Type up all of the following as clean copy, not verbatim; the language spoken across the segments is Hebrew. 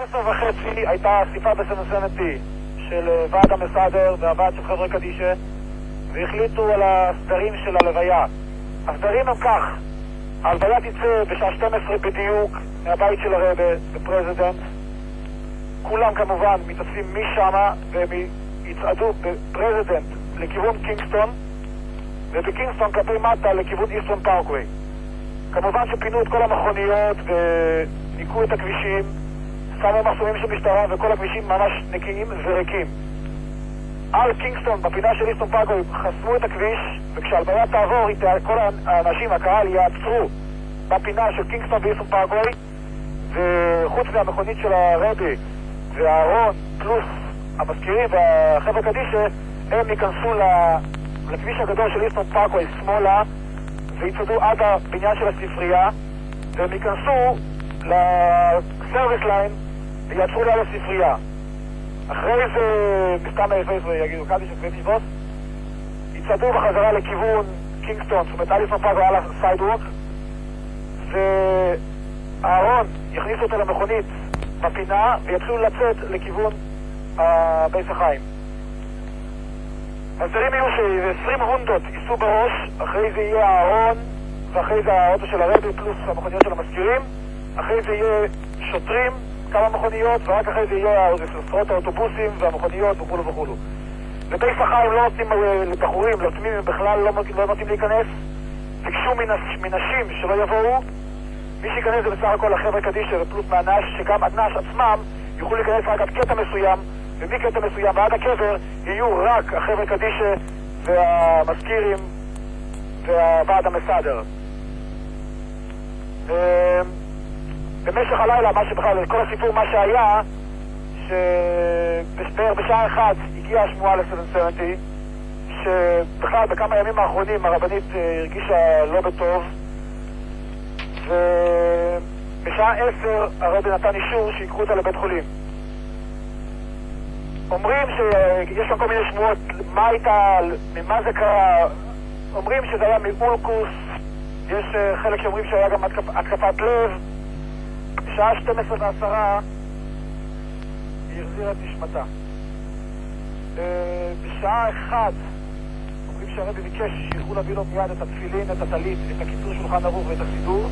ב-12:30 הייתה אסיפה בסנסנטי של ועד המסדר והוועד של חברי קדישה, והחליטו על הסדרים של הלוויה. הסדרים הם כך: ההלוויה תצא בשעה 12 בדיוק מהבית של הרבה בפרזידנט. כולם כמובן מתאספים משמה והם יצעדו בפרזידנט לכיוון קינגסטון, ובקינגסטון כלפי מטה לכיוון איסטרן פארקווי. כמובן שפינו את כל המכוניות וניקו את הכבישים, שמו מחסומים של משטרה, וכל הכבישים ממש נקיים וריקים. על קינגסטון, בפינה של איסטרן פארקווי, חסמו את הכביש, וכשהלוויה תעבור, כל האנשים, הקהל, יעצרו בפינה של קינגסטון ואיסטרן פארקווי, וחוץ מהמכונית של הרבי והארון פלוס המזכירים והחבר'ה קדישה, הם ייכנסו לכביש הגדול של איסטרן פארקווי שמאלה ויצעדו עד הבניין של הספרייה, והם ייכנסו לסרוויס ליין ויעצרו ליד הספרייה. אחרי זה מסתם היפס ויגידו קדיש וקדיש בוס, יצעדו בחזרה לכיוון קינגסטון, זאת אומרת על איסטרן פארקווי על הסיידווק, והארון יכניסו אותו למכונית בפינה ויתחילו לצאת לכיוון בייס החיים. הסדרים יהיו ש20 הונדות ייסעו בראש, אחרי זה יהיה הארון, ואחרי זה האוטו של הרבי פלוס המכוניות של המזכירים, אחרי זה יהיה שוטרים, כמה מכוניות, ורק אחרי זה יהיה עשרות האוטובוסים והמכוניות וכולו וכולו. לבייס החיים לא נותנים לבחורים, לתמימים בכלל לא נותנים להיכנס, ביקשו מנשים שלא יבואו. מי שיכנס זה בסך הכל החבר'ה קדישה ופלוס מהנש, שגם הנש עצמם יוכלו להיכנס רק עד קטע מסוים, ומקטע מסוים ועד הקבר יהיו רק החבר'ה קדישה והמזכירים והוועד המסדר. במשך הלילה, מה שבכלל, כל הסיפור מה שהיה, שבערך בשעה 1 הגיעה השמועה לסנסנטי, שבכלל בכמה ימים האחרונים הרבנית הרגישה לא בטוב, ובשעה 10 הרבי נתן אישור שיקחו אותה לבית חולים. אומרים שיש שם כל מיני שמועות, מה הייתה, ממה זה קרה. אומרים שזה היה מאולקוס, יש חלק שאומרים שהיה גם התקפת לב. בשעה 12:10 היא החזירה את נשמתה. בשעה 1 אומרים שהרבי ביקש שילכו להביא לו מיד את התפילין, את הטלית, את הקיצור שולחן ערוך ואת הסידור,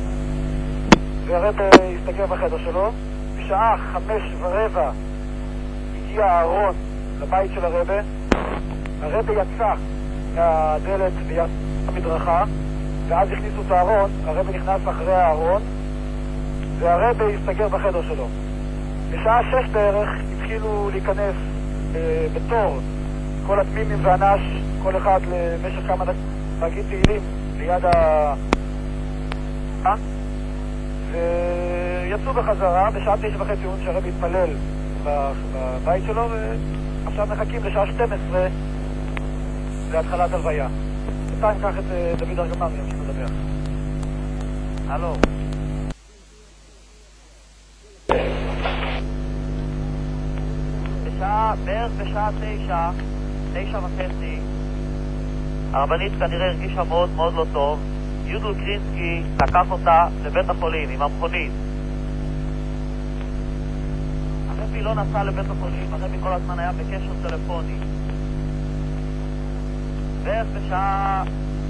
והרבי הסתגר בחדר שלו. בשעה 5:15 הגיע הארון לבית של הרבי. הרבי יצא מהדלת ויצא המדרכה, ואז הכניסו את הארון. הרבי נכנס אחרי הארון והרבי הסתגר בחדר שלו. בשעה 6 בערך התחילו להיכנס בתור כל התמימים והנש, כל אחד למשך כמה דקות להגיד תהילים ליד ויצאו בחזרה. בשעה 9:30 אומרים שהרבי התפלל בבית שלו, ועכשיו מחכים לשעה 12 להתחלת הלוויה. בינתיים קח את דוד ארגמן וימשיך לדבר. הלו. בערך בשעה 9:30 הרבנית כנראה הרגישה מאוד מאוד לא טוב. יודו קרינסקי לקח אותה לבית החולים עם המכונית. הרבי לא נסע לבית החולים, הרבי כל הזמן היה בקשר טלפוני. בערך בשעה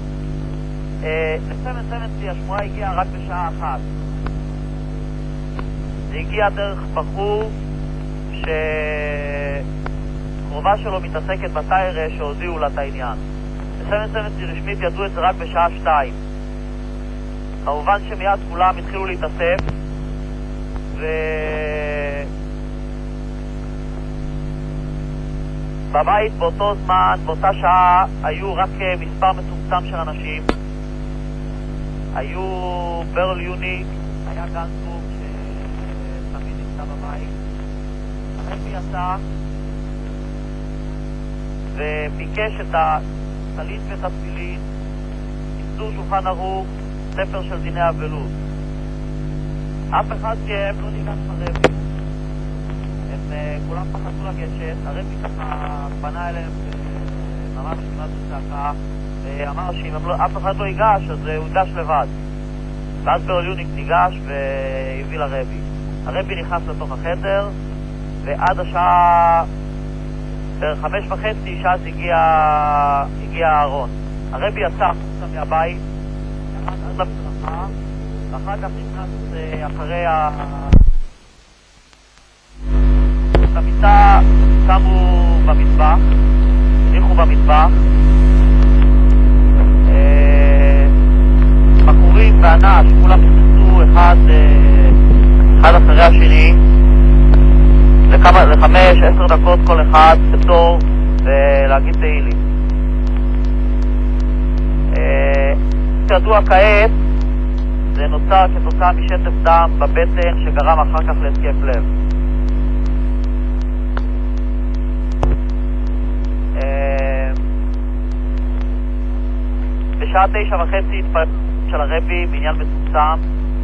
לסמנסי השמועה הגיעה רק בשעה 1. זה הגיע דרך בחור שקרובה שלו מתעסקת בתיירה שהודיעו לה את העניין. לסמנסי רשמית ידעו את זה רק בשעה 2. כמובן שמיד כולם התחילו להתאסף, בבית באותו זמן, באותה שעה, היו רק מספר מצומצם של אנשים. היו ברל יוני, היה גנצוק שתמיד נמצא בבית. הרבי יצא וביקש את הטלית ואת התפילין, קיצור שולחן ערוך, ספר של דיני אבלות. אף אחד מהם לא ניגש לרבי. הם כולם פחדו לגשת. הרבי ככה פנה אליהם ממש כמעט בצעקה ואמר שאם אף אחד לא ייגש אז הוא ייגש לבד. ואז ברל יוניק ניגש והביא לרבי. הרבי נכנס לתוך החדר, ועד השעה בערך 5:30 שאז הגיע הארון. הרבי יצא מהבית, יחד עד למדרכה, ואחר כך נכנס אחרי את המיטה שמו במטבח, הניחו במטבח, בחורים ואנש, כולם נכנסו אחד אחרי השני, ל5-10 דקות כל אחד בתור ולהגיד תהילים. כידוע כעת זה נוצר כתוצאה משטף דם בבטן שגרם אחר כך להתקף לב. בשעה 9:30 התפלל של הרבי בעניין מצומצם.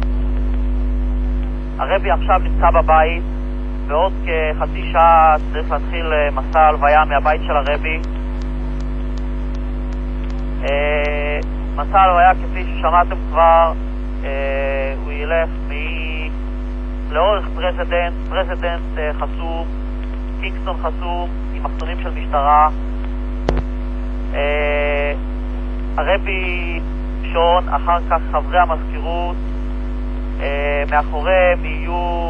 הרבי עכשיו נמצא בבית, ועוד כחצי שעה צריך להתחיל מסע הלוויה מהבית של הרבי. מסע הלוויה כפי ששמעתם כבר, הוא ילך לאורך פרזידנט חסום, קינגסטון חסום, עם מחסומים של משטרה. הרבי שון, אחר כך חברי המזכירות, מאחוריהם יהיו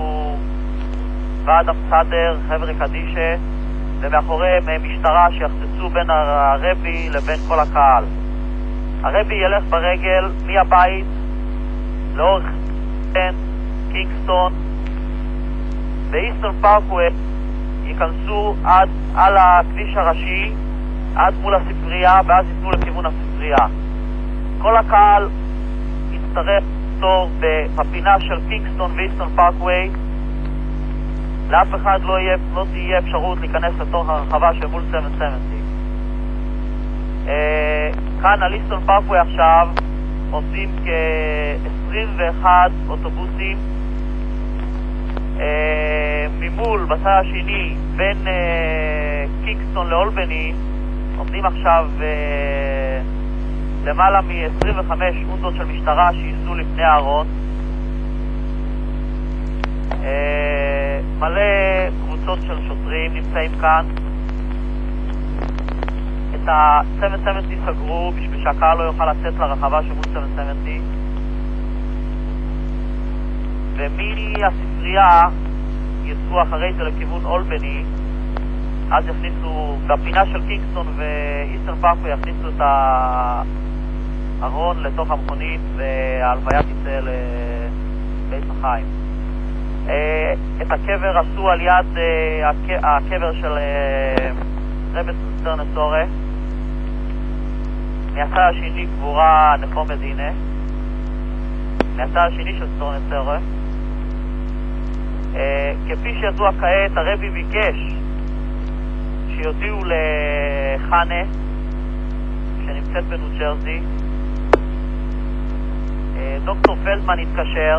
ועד המסדר, חבר'ה קדישה, ומאחוריהם משטרה שיחצצו בין הרבי לבין כל הקהל. הרבי ילך ברגל מהבית לאורך קינגסטון, באיסטון פארקווי ייכנסו עד על הכביש הראשי, עד מול הספרייה, ואז ייתנו לכיוון הספרייה. כל הקהל יצטרך תור בפינה של קינגסטון ואיסטון פארקווי. לאף אחד לא תהיה אפשרות להיכנס לתוך הרחבה של מול 770. כאן על איסטון פארקווי עכשיו עושים כ-21 אוטובוסים ממול בצד השני בין קינגסטון לאולבני. עומדים עכשיו למעלה מ-25 אונדות של משטרה שייסעו לפני הארון. מלא קבוצות של שוטרים נמצאים כאן. את ה-770 סגרו בשביל שהקהל לא יוכל לצאת לרחבה של מול 770, ומהספרייה יצאו אחרי זה לכיוון אולבני. אז יכניסו בפינה של קינגסטון ואיסטרן פארקווי, יכניסו את הארון לתוך המכונית וההלוויה תצא לבית החיים. את הקבר עשו על יד הקבר של רבי סטרנסורה. מהצד השני קבורה נחום מדינה, מהצד השני של סטרנסורה. כפי שידוע כעת, הרבי ביקש שיודיעו לחנה שנמצאת בניו ג'רזי. דוקטור פלדמן התקשר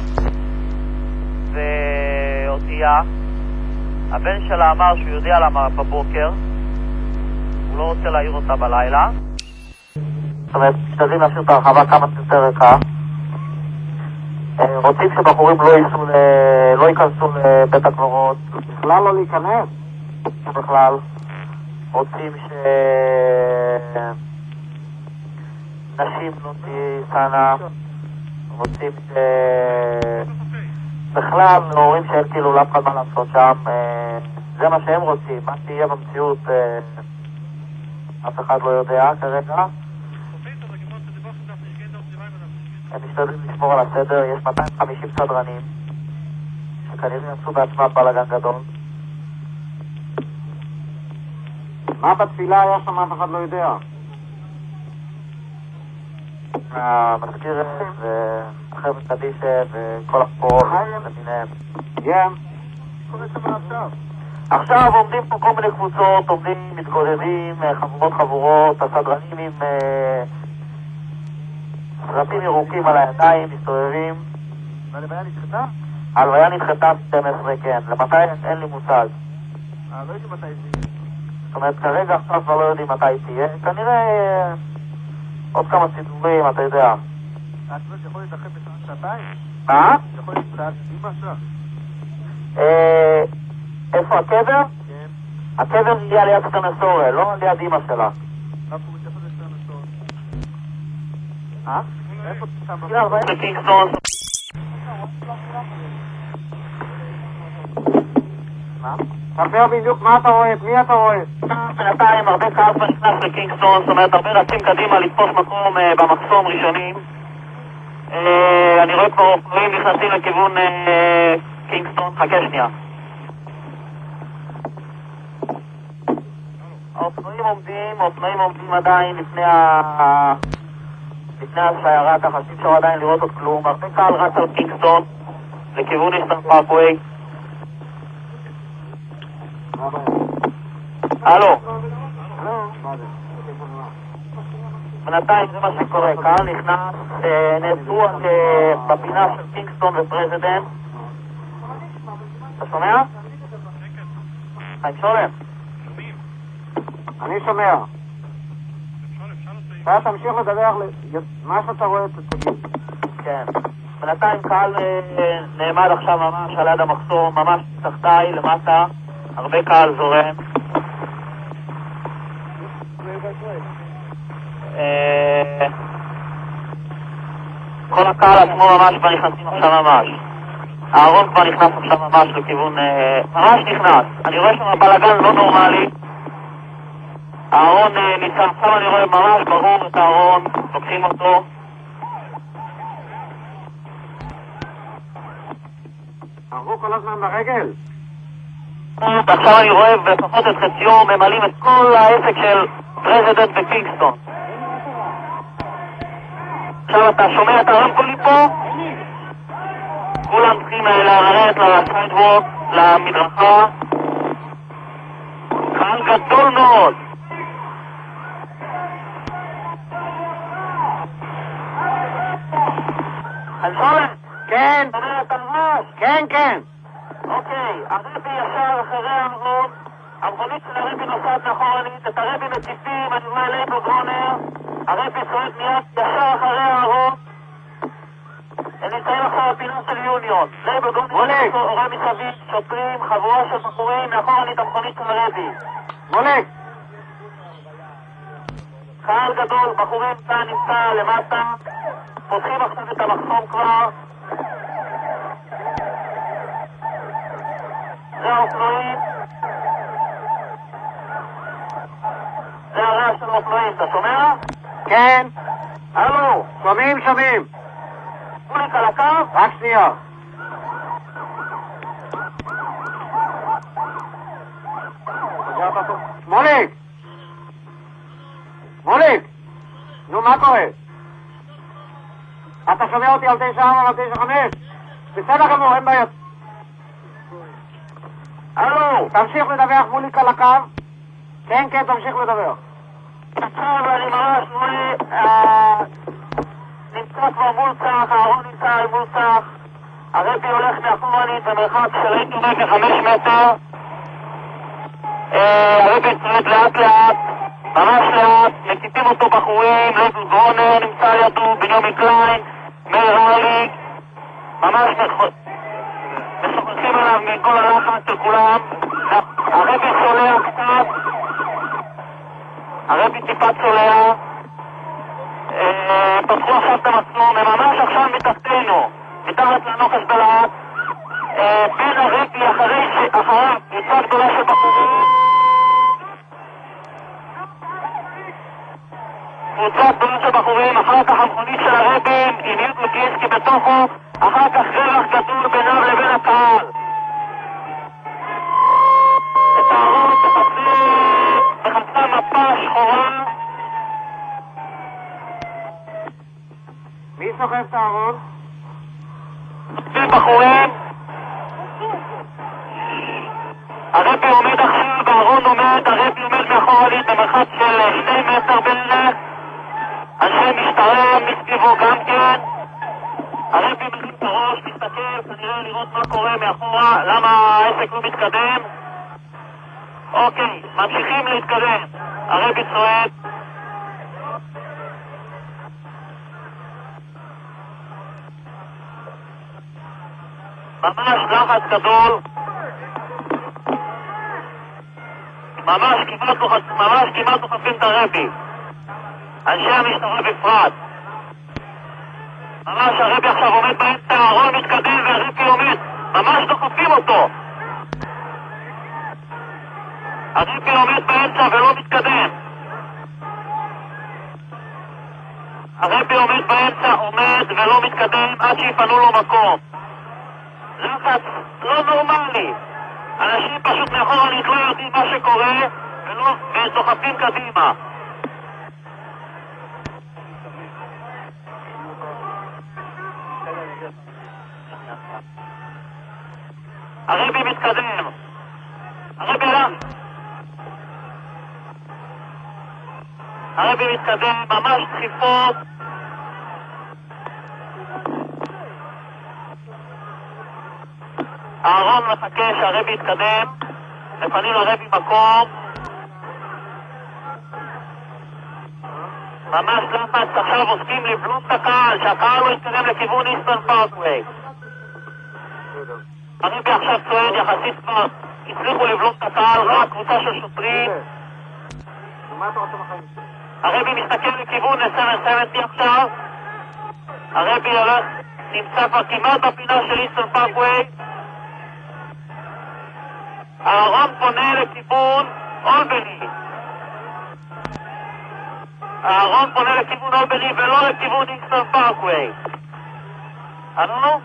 והודיע. הבן שלה אמר שהוא יודיע לה בבוקר, הוא לא רוצה להעיר אותה בלילה. זאת אומרת, משתדלים להשאיר את הרחבה כמה שיותר ריקה. רוצים שבחורים לא ייכנסו לבית הקברות, בכלל לא להיכנס בכלל. רוצים שנשים לא תיסענה, רוצים בכלל להורים שאין כאילו לאף אחד מה לעשות שם. זה מה שהם רוצים. מה שיהיה במציאות אף אחד לא יודע כרגע. הם משתדלים לשמור על הסדר. יש 250 סדרנים שכנראה יעשו בעצמם בלגן גדול. מה בתפילה היה שם אף אחד לא יודע? המזכירת וחבר'ה קדישה וכל הפועל למיניהם. עכשיו עומדים פה כל מיני קבוצות, עומדים, מתגודדים, חבורות, הסדרנים עם סרטים ירוקים על הידיים, מסתובבים. והלוויה נדחתה? הלוויה נדחתה 12, כן. למתי אין לי מושג. לא יודעים מתי זה. זאת אומרת, כרגע עכשיו כבר לא יודעים מתי תהיה. כנראה עוד כמה סידורים, אתה יודע. זאת אומרת, יכול להתרחב בשעה שעתיים? מה? יכול להצטעד אמא שם? איפה הקבר? כן. הקבר יהיה ליד סטנסורה, לא ליד אמא שלה. איפה זה סטנסורה? אה? איפה זה שם? תראה, 40 לקינגסטון. מה? תספר בדיוק מה אתה רואה, את מי אתה רואה? בינתיים הרבה קהל כבר נכנס לקינגסטון, זאת אומרת הרבה רצים קדימה לתפוס מקום במחסום ראשונים. אני רואה כבר אופנועים נכנסים לכיוון קינגסטון, חכה שנייה. האופנועים עומדים עדיין לפני השיירה, ככה שאי אפשר עדיין לראות עוד כלום. הרבה קהל רץ על קינגסטון לכיוון איסטרן פארקווי. הלו. בינתיים זה מה שקורה, קהל נכנס, נעצרו בפינה של קינגסטון ופרזידנט. אתה שומע? חיים שולם. אני שומע. אתה תמשיך לדבר מה שאתה רואה, תגיד. כן. בינתיים קהל נעמד עכשיו ממש על יד המחסום, ממש תחתיי למטה, הרבה קהל זורם. כל הקהל עצמו ממש כבר נכנסים עכשיו ממש. הארון כבר נכנס עכשיו ממש לכיוון, ממש נכנס. אני רואה שם בלגן לא נורמלי. הארון ניצח, עכשיו אני רואה ממש ברור את הארון, לוקחים אותו. עברו כל הזמן ברגל? עכשיו אני רואה לפחות את חציו ממלאים את כל העסק של פרזידנט וקינגסטון. עכשיו אתה שומע את הרמקולים פה? כולם צריכים לרדת לסיידווק, למדרכה. קהל גדול מאוד. חלפון? כן. שומע את הרעש? כן, כן. אוקיי, הרבי ישר אחרי הארון, המכונית של הרבי נוסעת מאחורנית, את הרבי מציפים, אני רואה לייבו גרונר, הרבי צועד מיד ישר אחרי הארון, הם נמצאים עכשיו בפינה של יוניון, לייבו גרונר עורם מסביב, שוטרים, חבורה של בחורים, מאחורנית המכונית של הרבי. מולק. קהל גדול, בחורים כאן נמצא למטה, פותחים עכשיו את המחסום כבר. זה האופנועים. זה הרעש של האופנועים, אתה שומע? כן. הלו, שומעים. מוליק על הקו? רק שנייה. מוליק! נו, מה קורה? אתה שומע אותי על 94, על 95? בסדר גמור, אין בעיות. הלו! תמשיך לדווח מוליק על הקו? כן, תמשיך לדבר. עכשיו אני ממש רואה, נמצא כבר מול צח, הארון נמצא מול צח, הרבי הולך מאחורנית במרחק של הייתי אומר כ5 מטר, הרבי צועד לאט לאט, ממש לאט, מציפים אותו בחורים, לייבו גרונר נמצא לידו, בנימין קליין, מאיר ארליק, ממש משוחחים עליו מכל הלחץ של כולם, הרבי צולע קצת, הרבי טיפה צולע, פתחו עכשיו את המחסום, הם ממש עכשיו מתחתנו, מתחת לנוחש בלעד, בין הרבי אחריו, קבוצה גדולה של בחורים, אחר כך המכונית של הרבי עם יהוד גינסקי בתוכו, אחר כך רווח גדול ביניו לבין הקהל. את הארון מחצה מפה שחורה. מי סוחב את הארון? בחורים. הרבי עומד עכשיו, הארון עומד, הרבי עומד מאחורנית במרחק של 2 מטר בערך. אנשי משטרה מסביבו גם כן. הרבי מרים את הראש, מסתכל, כנראה לראות מה קורה מאחורה, למה העסק לא מתקדם. אוקיי, ממשיכים להתקדם. הרבי צועד. ממש לחץ גדול. ממש כמעט דוחפים את הרבי. אנשי המשטרה בפרט. ממש הרבי עכשיו עומד באמצע, אהרון מתקדם והרבי עומד. ממש דוחפים אותו. הרבי עומד באמצע ולא מתקדם. הרבי עומד באמצע, עומד ולא מתקדם עד שיפנו לו מקום. לחץ לא נורמלי. אנשים פשוט מאחורנית לא יודעים מה שקורה ודוחפים קדימה. הרבי מתקדם. הרבי מתקדם, ממש דחיפות. אהרון מחכה שהרבי יתקדם, לפנים לרבי מקום. ממש לחץ, עכשיו עוסקים לבלום את הקהל, שהקהל לא יתקדם לכיוון איסטרן פארקווי. הרבי עכשיו צועד, יחסית כבר הצליחו לבלום את הקהל, רק קבוצה של שוטרים. הרבי מסתכל לכיוון ל-770 עכשיו. הרבי נמצא כבר כמעט בפינה של איסטרן פארקווי. אהרון פונה לכיוון אולבני. אהרון פונה לכיוון אולבני ולא לכיוון איסטרן פארקווי. הלו?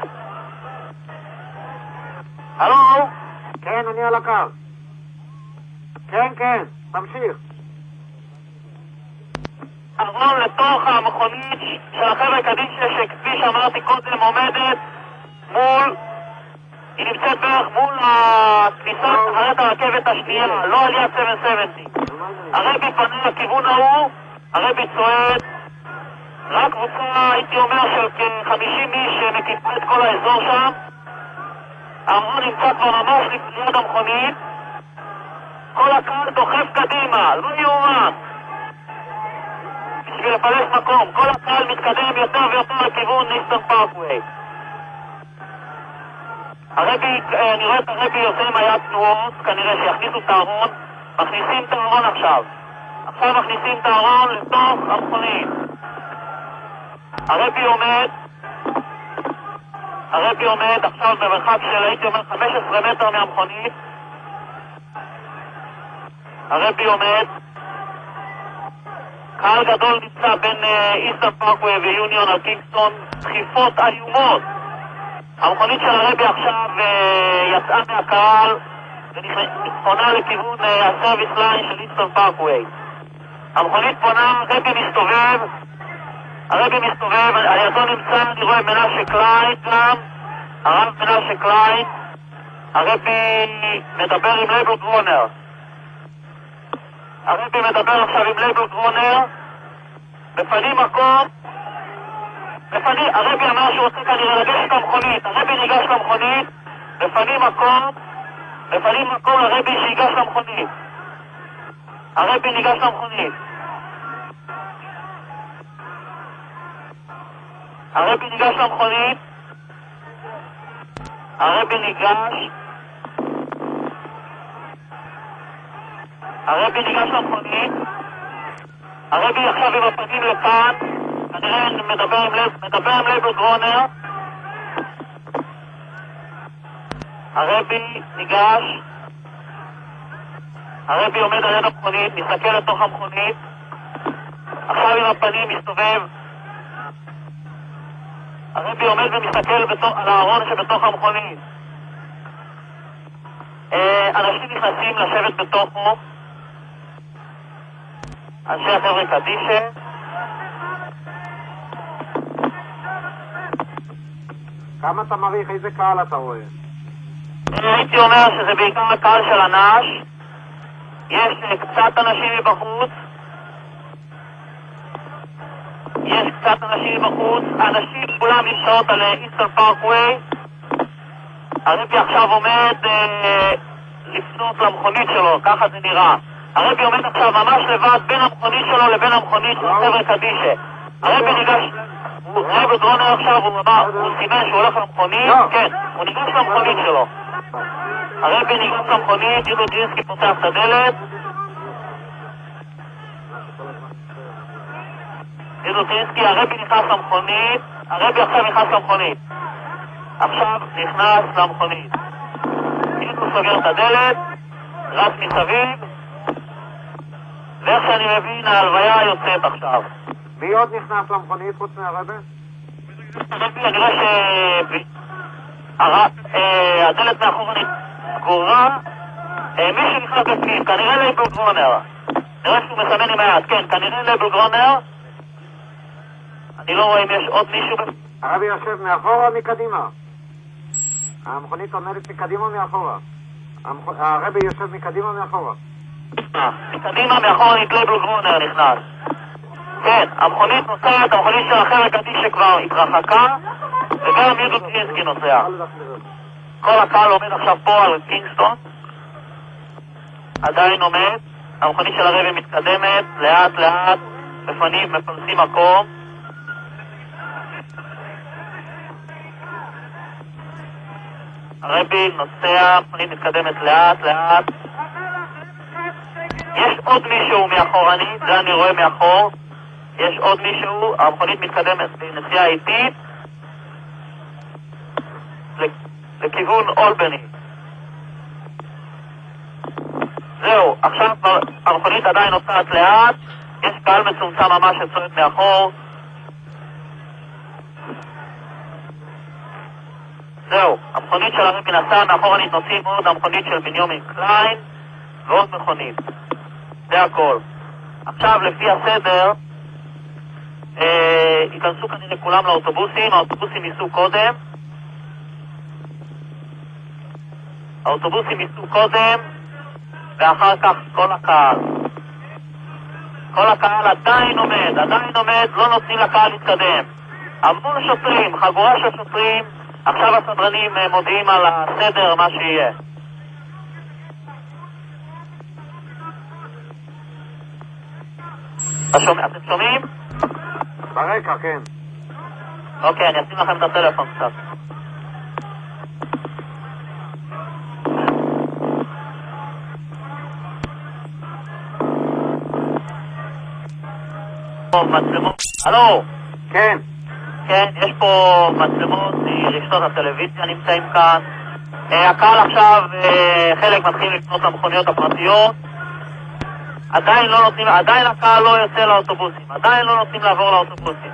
הלו? כן, אני על הקו. כן, תמשיך. אהרון לתוך המכונית של החבר'ה קדישא שכפי שאמרתי קודם עומדת מול, היא נמצאת בערך מול הכניסה אחרת הרכבת השנייה, לא על יד 770. הרבי פנה לכיוון ההוא, הרבי צועד, רק קבוצה הייתי אומר של כ-50 איש שמקיפה את כל האזור שם. אהרון נמצא כבר ממש ליד המכונית, כל הקהל דוחף קדימה, לא יאומן. בשביל לפלש מקום, כל הקהל מתקדם יותר ויותר לכיוון איסטרן פארקווי. הרבי, אני רואה את הרבי יוצא עם היד תנועות, כנראה שיכניסו את הארון, מכניסים את הארון עכשיו. עכשיו מכניסים את הארון לתוך המכונית. הרבי עומד עכשיו במרחק של הייתי אומר 15 מטר מהמכונית. הרבי עומד. קהל גדול נמצא בין איסטרן פארקווי ויוניון על קינגסטון, דחיפות איומות. המכונית של הרבי עכשיו יצאה מהקהל ופונה לכיוון הסרוויס ליין של איסטרן פארקווי. המכונית פונה, הרבי מסתובב, על ידו נמצא, אני רואה מנשה קליין גם, הרב מנשה קליין. הרבי מדבר עם לייבל גרונר. הרבי מדבר עכשיו עם לייבל גרונר. בפנים מקום, הרבי אמר שהוא רוצה כנראה לגשת למכונית. הרבי ניגש למכונית, בפנים מקום, הרבי שיגש למכונית. הרבי ניגש למכונית. הרבי ניגש למכונית. הרבי עכשיו עם הפנים לכאן, כנראה מדבר עם לייבל גרונר. הרבי ניגש. הרבי עומד על יד המכונית, מסתכל לתוך המכונית. עכשיו עם הפנים מסתובב. הרבי עומד ומסתכל על הארון שבתוך המכונית. אנשים נכנסים לשבת בתוכו. אנשי החבר'ה קדישא. כמה אתה מעריך? איזה קהל אתה רואה? הייתי אומר שזה בעיקר הקהל של הנש. יש קצת אנשים מבחוץ. אנשים כולם נמצאות על איסטרן פארקווי. הרבי עכשיו עומד לפנות למכונית שלו, ככה זה נראה. הרבי עומד עכשיו ממש לבד בין המכונית שלו לבין המכונית של חבר'ה קדישא. הרבי ניגש, רבי גרונר עכשיו, הוא אמר, הוא סימן שהוא הולך למכונית, כן, הוא ניגש למכונית שלו. הרבי ניגש למכונית, יהודו ג'ינסקי פותח את הדלת. יהודו ג'ינסקי, הרבי נכנס למכונית, הרבי עכשיו נכנס למכונית. עכשיו נכנס למכונית. יהודו סוגר את הדלת, רץ מסביב, ואיך שאני מבין, ההלוויה יוצאת עכשיו. מי עוד נכנס למכונית חוץ מהרבי? הרבי, אני רואה שהדלת מאחורה סגורה, מישהו נכנס בפנים, כנראה לייבל גרונר. נראה שהוא מסמן עם היד, כן, כנראה לייבל גרונר. אני לא רואה אם יש עוד מישהו בפנים. הרבי יושב מאחורה או מקדימה? המכונית עומדת מקדימה או מאחורה? הרבי יושב מקדימה או מאחורה? מקדימה, מאחורה לייבל גרונר נכנס. כן, המכונית נוסעת, המכונית של החלק עדי שכבר התרחקה, וגם יהודו ג'ינסקי נוסע. כל הקהל עומד עכשיו פה על קינגסטון, עדיין עומד, המכונית של הרבי מתקדמת, לאט לאט, מפלסים מקום. הרבי נוסע, המכונית מתקדמת לאט לאט. יש עוד מישהו מאחורנית, זה אני רואה מאחור. יש עוד מישהו, המכונית מתקדמת בנסיעה איטית לכיוון אולבני. זהו, עכשיו המכונית עדיין נוסעת לאט, יש קהל מצומצם ממש שצועד מאחור. זהו, המכונית של הרבי נסעה, מאחורנית נוסעים עוד המכונית של בנימין קליין ועוד מכונית. זה הכל. עכשיו לפי הסדר ייכנסו כנראה כולם לאוטובוסים, האוטובוסים ייסעו קודם. האוטובוסים ייסעו קודם, ואחר כך כל הקהל. כל הקהל עדיין עומד, לא נותנים לקהל להתקדם. המון שוטרים, חגורה של שוטרים, עכשיו הסדרנים מודיעים על הסדר, מה שיהיה. אתם שומעים? ברקע, כן. אוקיי, אני אשים לכם את הטלפון קצת. מצלמות, הלו? כן. כן, יש פה מצלמות מרשתות הטלוויזיה נמצאים כאן. הקהל עכשיו, חלק מתחילים לקנות למכוניות הפרטיות. עדיין הקהל לא יוצא לאוטובוסים, עדיין לא נותנים לעבור לאוטובוסים.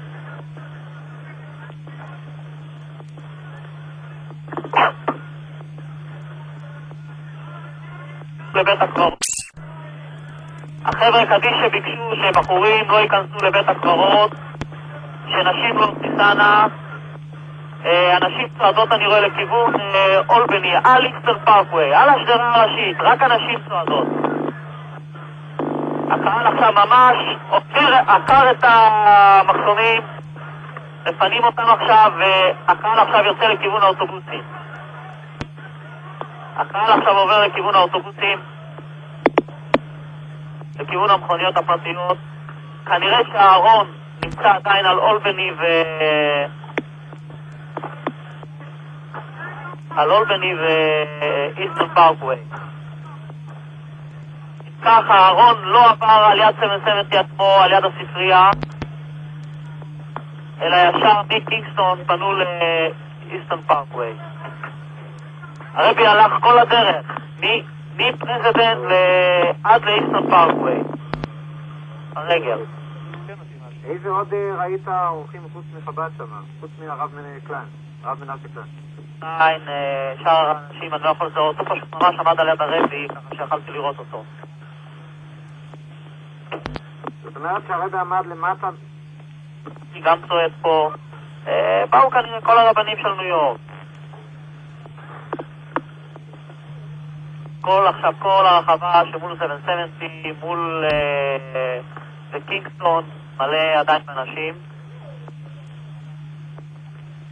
לבית הקברות. החבר'ה קדיש שביקשו שבחורים לא ייכנסו לבית הקברות, שנשים לא תיסענה. אנשים צועדות אני רואה לכיוון אולבני, על איסטר פארקווי, על השדרה הראשית, רק אנשים צועדות. הקהל עכשיו ממש עקר את המחסומים, מפנים אותם עכשיו, והקהל עכשיו יוצא לכיוון האוטובוסים. הקהל עכשיו עובר לכיוון האוטובוסים, לכיוון המכוניות הפרטיות. כנראה שהארון נמצא עדיין על אולבני ואיסטרן פארקווי. כך הארון לא עבר על יד 770 עצמו, על יד הספרייה, אלא ישר מקינגסטון פנו לאיסטרן פארקווי. הרבי הלך כל הדרך, מפרזידנט עד לאיסטרן פארקווי, הרגל. איזה עוד ראית אורחים חוץ מחב"ד שם? חוץ מהרב קליין, הרב מנשה קליין? שאר האנשים, אני לא יכול לזהות אותו, פשוט ממש עמד על יד הרבי, ככה שיכלתי לראות אותו. זאת אומרת שהרבי עמד למטה? אני גם צועד פה. באו כנראה כל הרבנים של ניו יורק. עכשיו כל הרחבה שמול 770, מול קינגסטון, מלא עדיין אנשים.